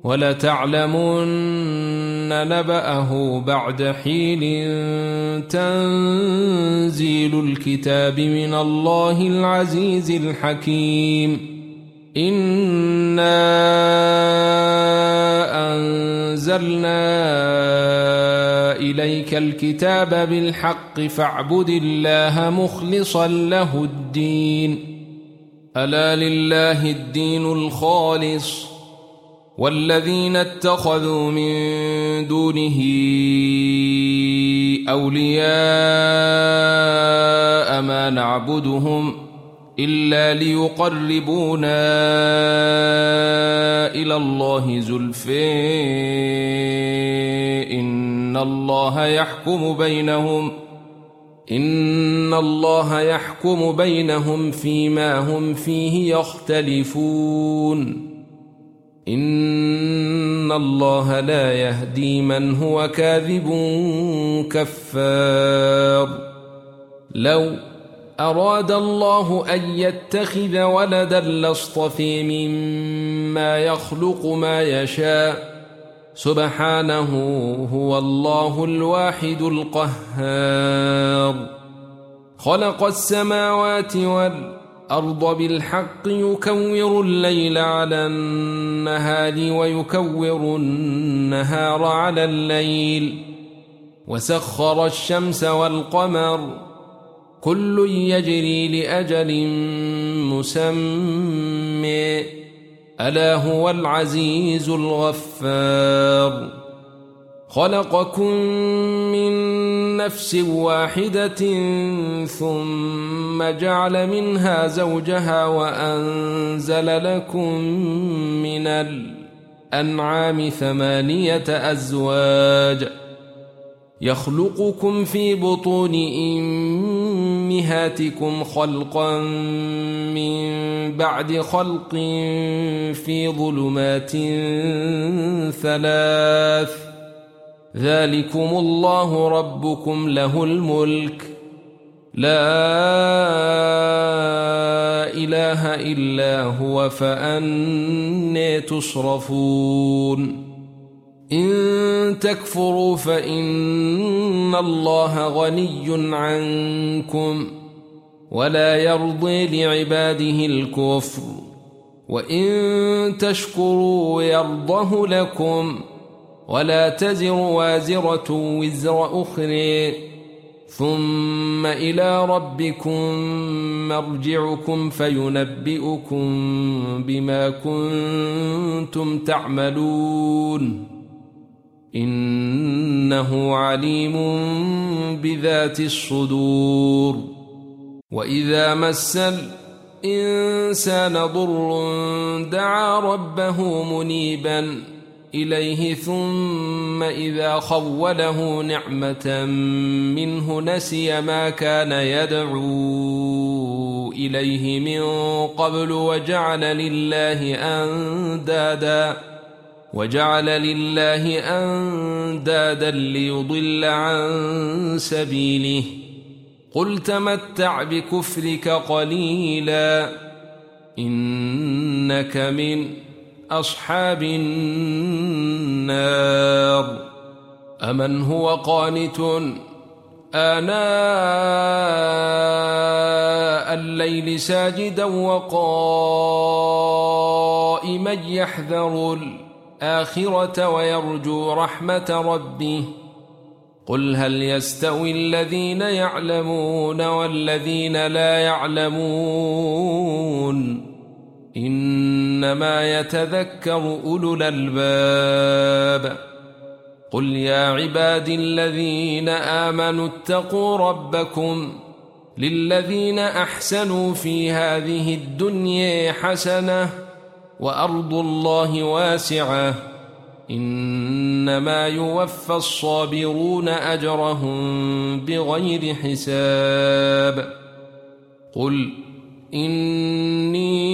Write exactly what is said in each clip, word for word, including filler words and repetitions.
وَلَتَعْلَمُنَّ نَبَأَهُ بَعْدَ حِينٍ تَنزِيلُ الْكِتَابِ مِنَ اللَّهِ الْعَزِيزِ الْحَكِيمِ إِنَّا أَنزَلْنَا إِلَيْكَ الْكِتَابَ بِالْحَقِّ فَاعْبُدِ اللَّهَ مُخْلِصًا لَهُ الدِّينَ أَلَا لِلَّهِ الدِّينُ الْخَالِصُ وَالَّذِينَ اتَّخَذُوا مِن دُونِهِ أَوْلِيَاءَ مَا نَعْبُدُهُمْ إِلَّا لِيُقَرِّبُونَا إِلَى اللَّهِ زُلْفَىٰ إِنَّ اللَّهَ يَحْكُمُ بَيْنَهُمْ إِنَّ اللَّهَ يَحْكُمُ بَيْنَهُمْ فِيمَا هُمْ فِيهِ يَخْتَلِفُونَ إِنَّ اللَّهَ لا يهدي من هو كاذب كفار لو أراد الله أن يتخذ ولدا لاصطفى مما يخلق ما يشاء سبحانه هو الله الواحد القهار خلق السماوات والأرض بالحق يكور الليل على النهار ويكور النهار على الليل وسخر الشمس والقمر كل يجري لأجل مسمى ألا هو العزيز الغفار خلقكم من نفس واحدة ثم جعل منها زوجها وأنزل لكم من الأنعام ثمانية أزواج يخلقكم في بطون أمهاتكم خلقا من بعد خلق في ظلمات ثلاث ذلكم الله ربكم له الملك لا إله إلا هو فأنى تصرفون إن تكفروا فإن الله غني عنكم ولا يرضي لعباده الكفر وإن تشكروا يرضه لكم ولا تزر وازرة وزر أخرى ثم إلى ربكم مرجعكم فينبئكم بما كنتم تعملون إنه عليم بذات الصدور وإذا مس الإنسان ضر دعا ربه منيبا إليه ثم إذا خوله نعمة منه نسي ما كان يدعو إليه من قبل وجعل لله أندادا وجعل لله أندادا ليضل عن سبيله قل تمتع بكفرك قليلا إنك من أصحاب النار أمن هو قانت آناء الليل ساجدا وقائما يحذر الآخرة ويرجو رحمة ربه قل هل يستوي الذين يعلمون والذين لا يعلمون إنما يتذكر أولو الألباب قل يا عبادي الذين آمنوا اتقوا ربكم للذين أحسنوا في هذه الدنيا حسنة وأرض الله واسعة إنما يوفى الصابرون أجرهم بغير حساب قل إني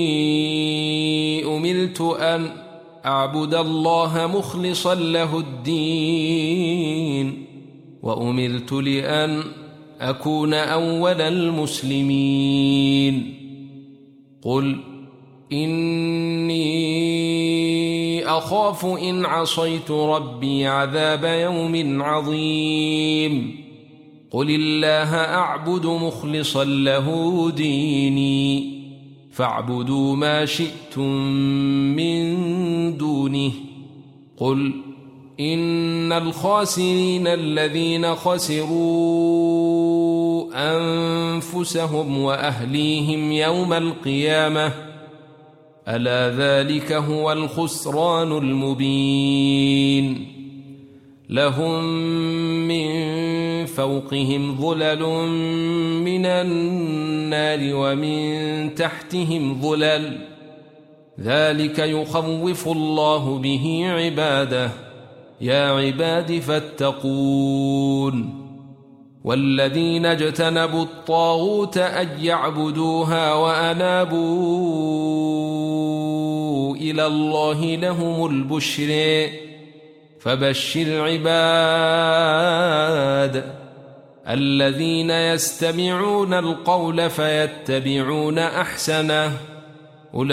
أمرت أن أعبد الله مخلصا له الدين وأمرت لأن أكون أول المسلمين قل إني أخاف إن عصيت ربي عذاب يوم عظيم قل الله أعبد مخلصا له ديني فاعبدوا ما شئتم من دونه قل إن الخاسرين الذين خسروا أنفسهم وأهليهم يوم القيامة ألا ذلك هو الخسران المبين لهم من فوقهم ظلل من النار ومن تحتهم ظلل ذلك يخوف الله به عباده يا عباد فاتقون والذين اجتنبوا الطاغوت أن يعبدوها وأنابوا إلى الله لهم البشر فبشر عباد الذين يستمعون القول فيتبعون أحسنه أولئك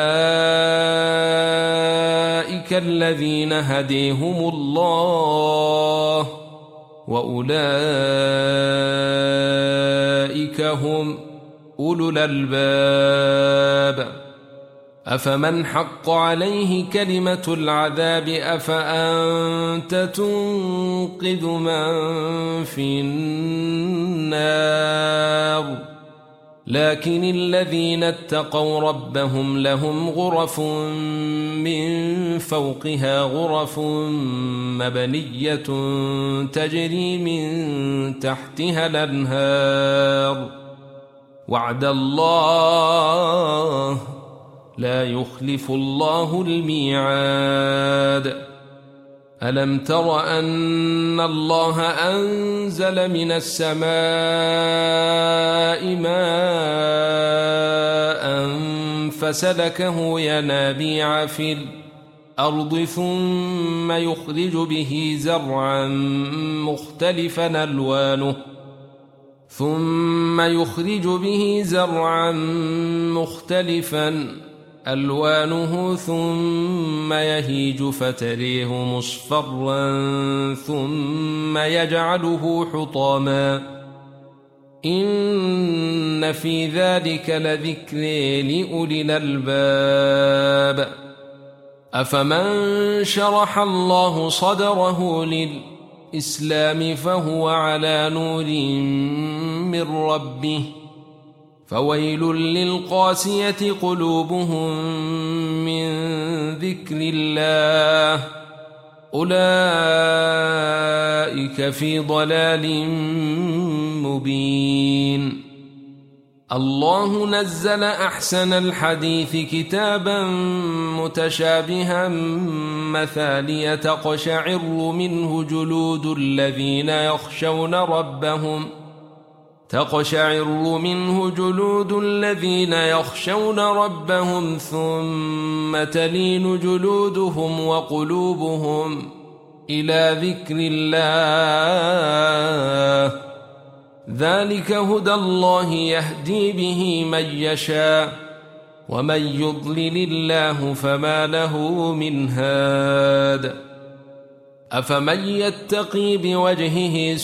الذين هديهم الله وأولئك هم أولو الألباب أفمن حق عليه كلمة العذاب أفأنت تنقذ من في النار لكن الذين اتقوا ربهم لهم غرف من فوقها غرف مبنية تجري من تحتها الأنهار وعد الله لا يخلف الله الميعاد ألم تر أن الله أنزل من السماء ماء فسلكه ينابيع في الأرض ثم يخرج به زرعا مختلفا ألوانه ثم يخرج به زرعا مختلفا ألوانه ثم يهيج فتريه مصفرا ثم يجعله حطاما إن في ذلك لذكر لأولي الألباب أفمن شرح الله صدره للإسلام فهو على نور من ربه فويل للقاسية قلوبهم من ذكر الله أولئك في ضلال مبين الله نزل أحسن الحديث كتابا متشابها مثانية تقشعر منه جلود الذين يخشون ربهم تقشعر منه جلود الذين يخشون ربهم ثم تلين جلودهم وقلوبهم إلى ذكر الله ذلك هدى الله يهدي به من يشاء ومن يضلل الله فما له من هاد أفمن يتقي بوجهه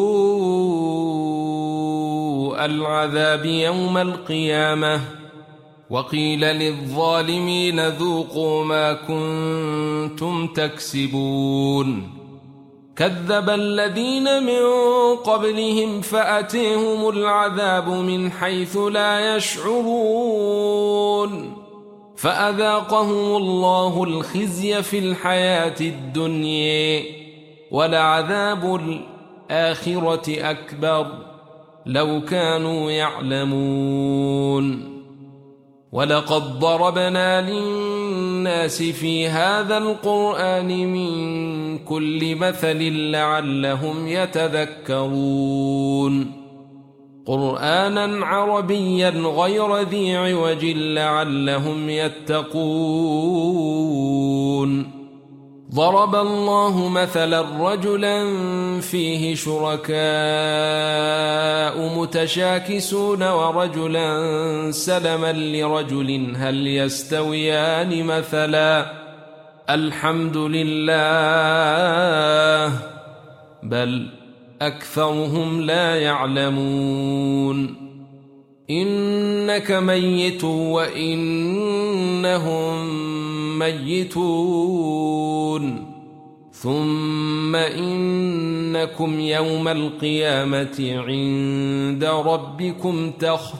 سوء العذاب يوم القيامة وقيل للظالمين ذوقوا ما كنتم تكسبون كذب الذين من قبلهم فأتيهم العذاب من حيث لا يشعرون فأذاقهم الله الخزي في الحياة الدنيا ولعذاب الآخرة أكبر لو كانوا يعلمون ولقد ضربنا للناس في هذا القرآن من كل مثل لعلهم يتذكرون قرآنا عربيا غير ذي عوج لعلهم يتقون ضرب الله مثلا رجلا فيه شركاء متشاكسون ورجلا سلما لرجل هل يستويان مثلا الحمد لله بل أكثرهم لا يعلمون إنك ميت وإنهم ميتون ثم إنكم يوم القيامة عند ربكم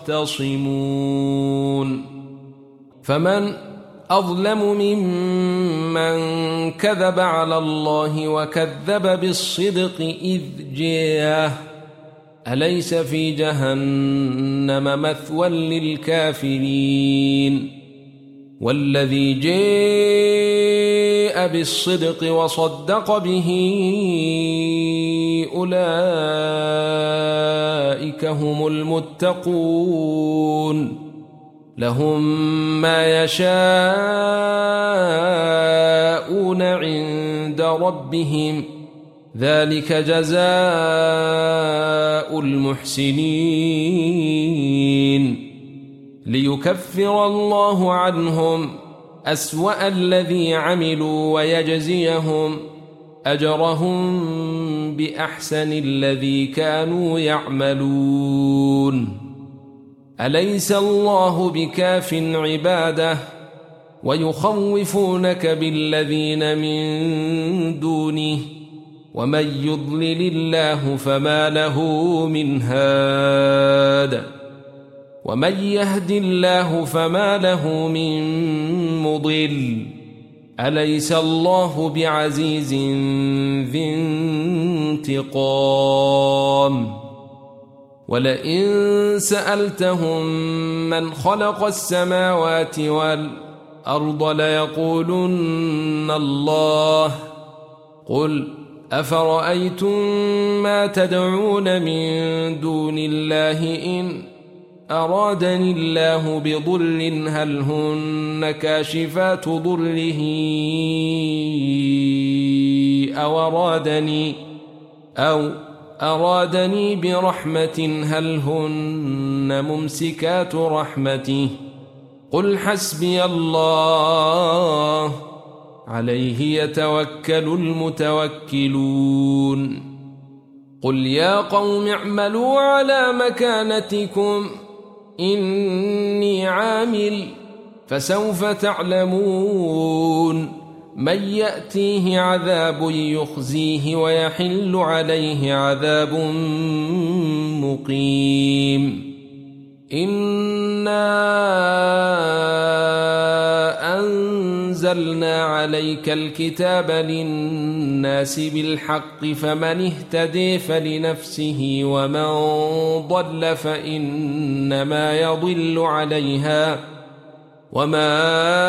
تختصمون فمن أظلم ممن كذب على الله وكذب بالصدق إذ جاءه أليس في جهنم مثوى للكافرين والذي جاء بالصدق وصدق به أولئك هم المتقون لهم ما يشاءون عند ربهم ذلك جزاء المحسنين ليكفر الله عنهم أسوأ الذي عملوا ويجزيهم أجرهم بأحسن الذي كانوا يعملون أليس الله بكاف عباده ويخوفونك بالذين من دونه ومن يضلل الله فما له من هاد ومن يهد الله فما له من مضل أليس الله بعزيز ذي انتقام ولئن سألتهم من خلق السماوات والأرض ليقولن الله قل أفرأيتم ما تدعون من دون الله إن أرادني الله بضر هل هن كاشفات ضره أو أرادني أو أرادني برحمة هل هن ممسكات رحمته قل حسبي الله عليه يتوكل المتوكلون قل يا قوم اعملوا على مكانتكم إني عامل فسوف تعلمون من يأتيه عذاب يخزيه ويحل عليه عذاب مقيم إنا أنزلنا عليك الكتاب للناس بالحق فمن اهتدي فلنفسه ومن ضل فإنما يضل عليها وما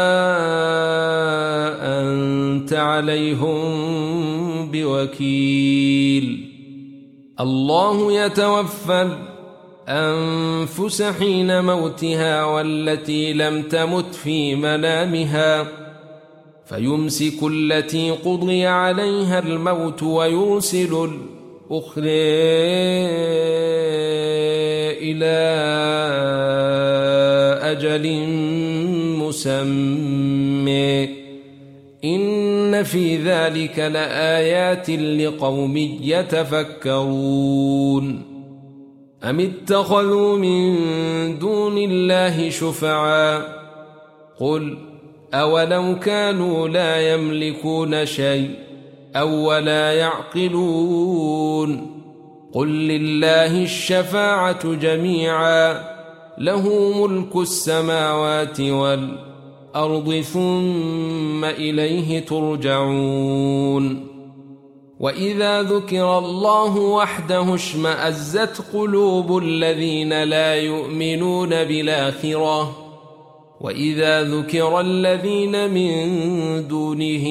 أنت عليهم بوكيل الله يتوفى الأنفس حين موتها والتي لم تمت في منامها فيمسك التي قضي عليها الموت ويرسل الأخرى إلى أجل مسمى إن في ذلك لآيات لقوم يتفكرون أم اتخذوا من دون الله شفعاء قل أولو كانوا لا يملكون شيء أو ولا يعقلون قل لله الشفاعة جميعا له ملك السماوات والأرض ثم إليه ترجعون وإذا ذكر الله وحده اشمأزت قلوب الذين لا يؤمنون بالآخرة وإذا ذكر الذين من دونه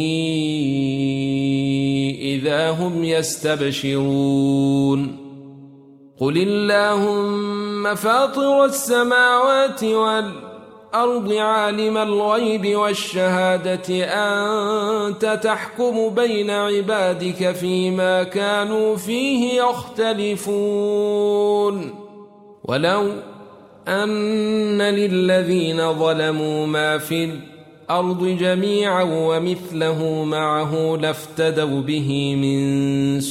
إذا هم يستبشرون قل اللهم فاطر السماوات والأرض الأرض عالم الغيب والشهادة أنت تحكم بين عبادك فيما كانوا فيه يختلفون ولو أن للذين ظلموا ما في الأرض جميعا ومثله معه لافتدوا به من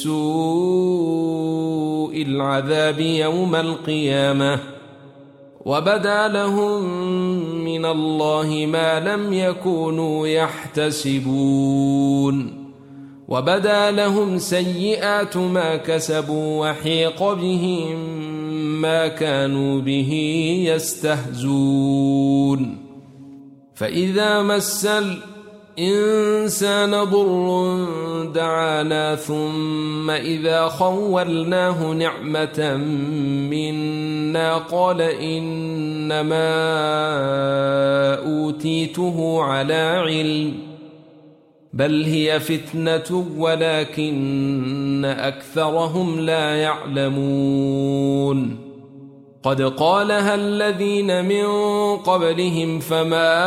سوء العذاب يوم القيامة وبدا لهم من الله ما لم يكونوا يحتسبون وبدا لهم سيئات ما كسبوا وحيق بهم ما كانوا به يستهزون فإذا مس الإنسان ضر دعانا ثم إذا خولناه نعمة منا قال إنما أوتيته على علم بل هي فتنة ولكن أكثرهم لا يعلمون قد قالها الذين من قبلهم فما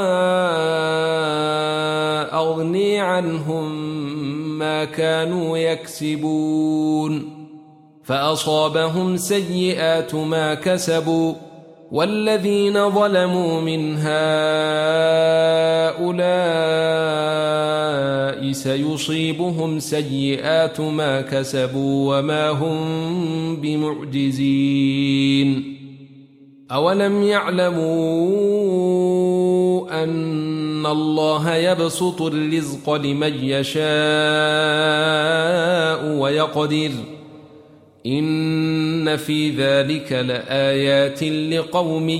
أغني عنهم ما كانوا يكسبون فأصابهم سيئات ما كسبوا والذين ظلموا من هؤلاء سيصيبهم سيئات ما كسبوا وما هم بمعجزين أولم يعلموا أن الله يبسط الرزق لمن يشاء ويقدر إن في ذلك لآيات لقوم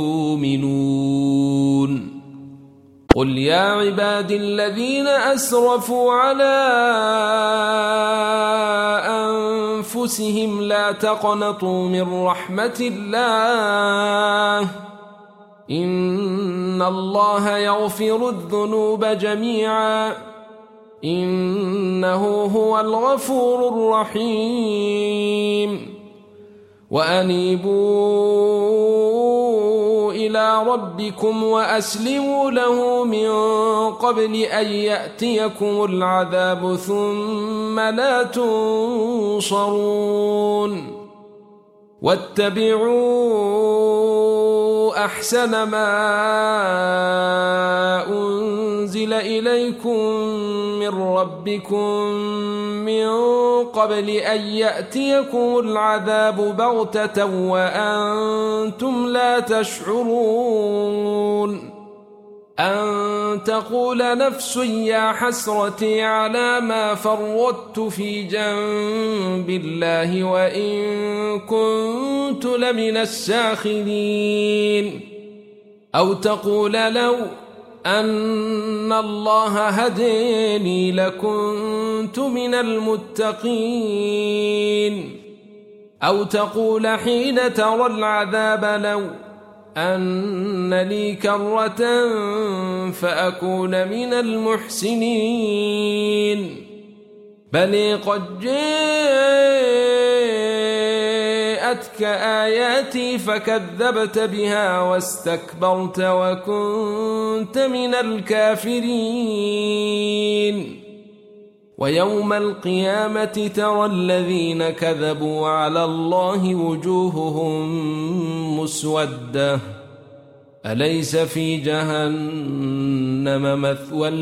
يؤمنون قل يا عبادي الذين أسرفوا على أنفسهم لا تقنطوا من رحمة الله إن الله يغفر الذنوب جميعا إنه هو الغفور الرحيم وأنيبوا إلى ربكم وأسلموا له من قبل أن يأتيكم العذاب ثم لا تنصرون واتبعوا أحسن ما أنزل إليكم من ربكم من قبل أن يأتيكم العذاب بغتة وأنتم لا تشعرون أن تقول نفس يا حسرتي على ما فرطت في جنب الله وإن كنت لمن الساخرين أو تقول لو أن الله هديني لكنت من المتقين أو تقول حين ترى العذاب لو أن لي كرة فأكون من المحسنين بل قد جاءتك آياتي فكذبت بها واستكبرت وكنت من الكافرين ويوم القيامة ترى الذين كذبوا على الله وجوههم مسودة أليس في جهنم مثوى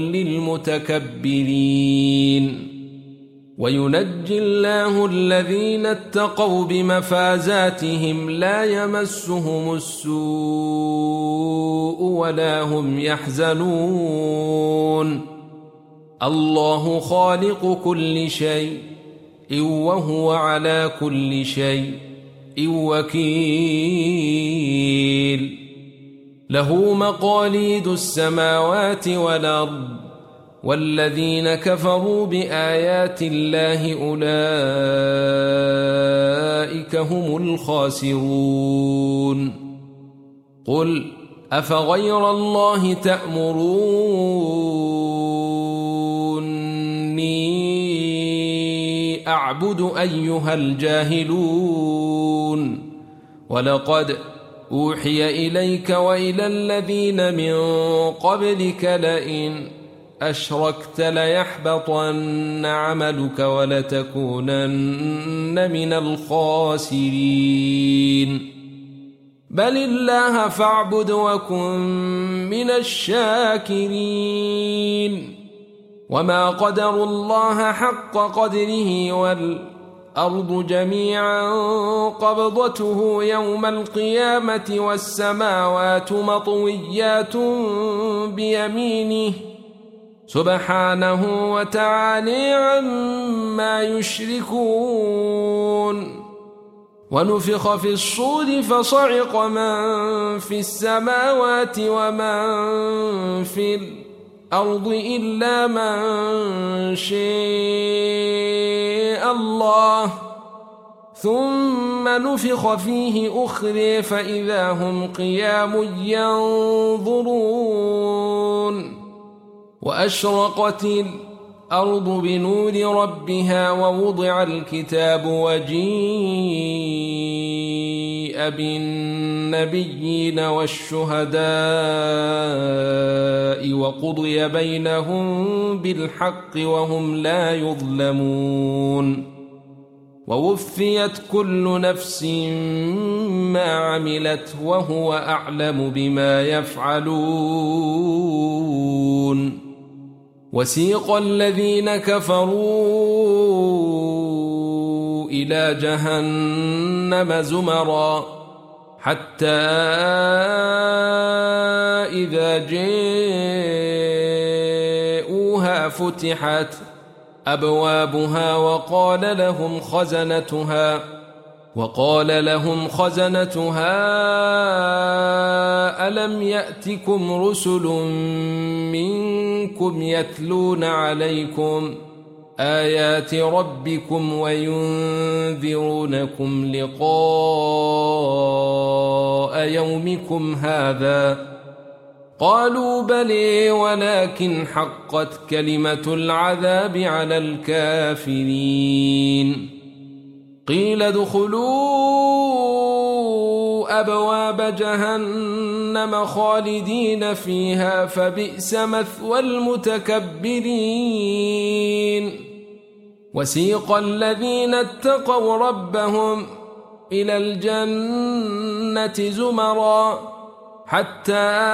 للمتكبرين وينجي الله الذين اتقوا بمفازاتهم لا يمسهم السوء ولا هم يحزنون الله خالق كل شيء وهو على كل شيء وكيل له مقاليد السماوات والأرض والذين كفروا بآيات الله أولئك هم الخاسرون قل أفغير الله تأمروني أعبد أيها الجاهلون ولقد أوحي إليك وإلى الذين من قبلك لئن أشركت ليحبطن عملك ولتكونن من الخاسرين بل الله فاعبد وكن من الشاكرين وما قدروا الله حق قدره والأرض جميعا قبضته يوم القيامة والسماوات مطويات بيمينه سبحانه وتعالى عما يشركون ونفخ في الصور فصعق من في السماوات ومن في الأرض إلا من شاء الله ثم نفخ فيه أخرى فإذا هم قيام ينظرون وأشرقت الأرض بنور ربها ووضع الكتاب وجيء بالنبيين والشهداء وقضي بينهم بالحق وهم لا يظلمون ووفيت كل نفس ما عملت وهو أعلم بما يفعلون وسيق الذين كفروا إلى جهنم زمرا حتى إذا جاءوها فتحت أبوابها وقال لهم خزنتها وقال لهم خزنتها ألم يأتكم رسل منكم يتلون عليكم آيات ربكم وينذرونكم لقاء يومكم هذا قالوا بلى ولكن حقت كلمة العذاب على الكافرين قيل ادخلوا أبواب جهنم خالدين فيها فبئس مثوى المتكبرين وسيق الذين اتقوا ربهم إلى الجنة زمرا حتى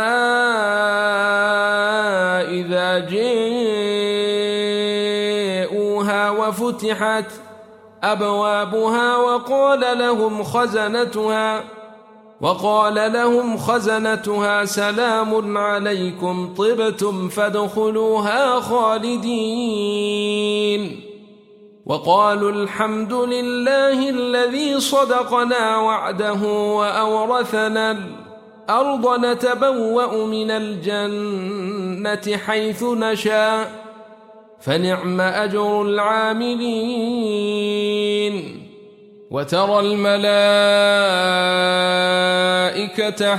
إذا جاءوها وفتحت أبوابها وقال لهم خزنتها وقال لهم خزنتها سلام عليكم طبتم فادخلوها خالدين وقالوا الحمد لله الذي صدقنا وعده وأورثنا الأرض نتبوأ من الجنة حيث نشاء فنعم أجر العاملين وترى الملائكة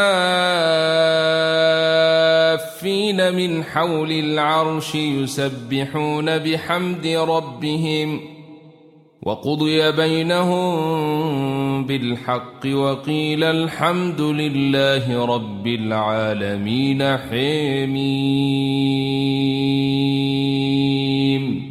حافين من حول العرش يسبحون بحمد ربهم وقضي بينهم بالحق وقيل الحمد لله رب العالمين حميم